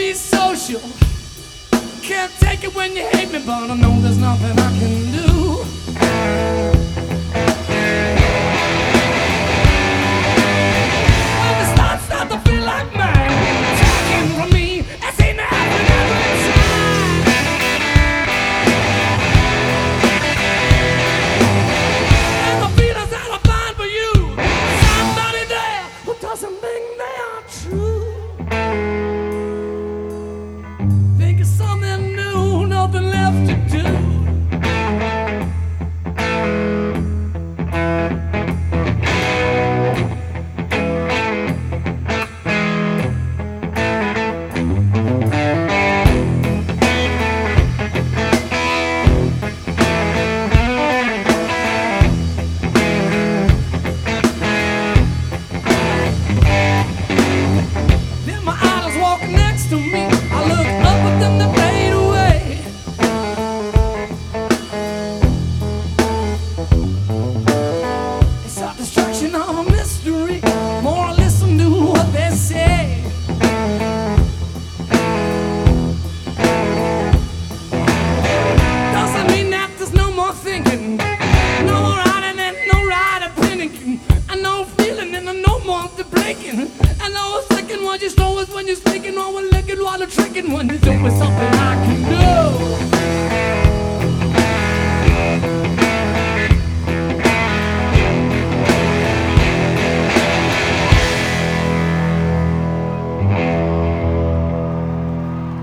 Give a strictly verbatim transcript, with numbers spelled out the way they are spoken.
be social. Can't take it when you hate me, but I know there's nothing I can do. When the stars start to feel like mine, talking from me, it's ain't happening every time. And the feelings that I find for you, somebody there who doesn't think they are true. Think of something new, nothing left to do. Then my idols walk next to me. I look up at them, they fade away. It's a distraction of a mystery. More I listen to what they say. Doesn't mean that there's no more thinking, no more hiding and no right opinion. I know feeling and I know more the breaking. I know a second one just always when you're speaking, or we're licking while they're tricking. When you're doing something I can do.